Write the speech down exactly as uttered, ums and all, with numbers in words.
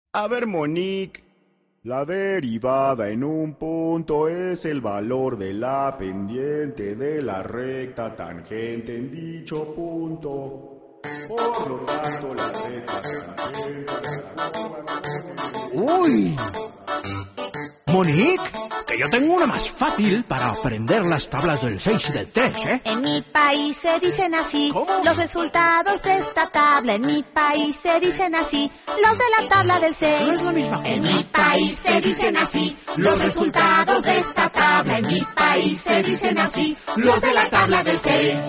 A ver, Monique. La derivada en un punto es el valor de la pendiente de la recta tangente en dicho punto. Por lo tanto, la recta tangente... ¡Uy! Monique, que yo tengo una más fácil para aprender las tablas del seis y del tres, ¿eh? En mi país se dicen así. ¿Cómo? Los resultados de esta tabla. En mi país se dicen así. Los de la tabla del seis. No es la misma cosa. En mi país se dicen así. Los resultados de esta tabla. En mi país se dicen así. Los de la tabla del seis.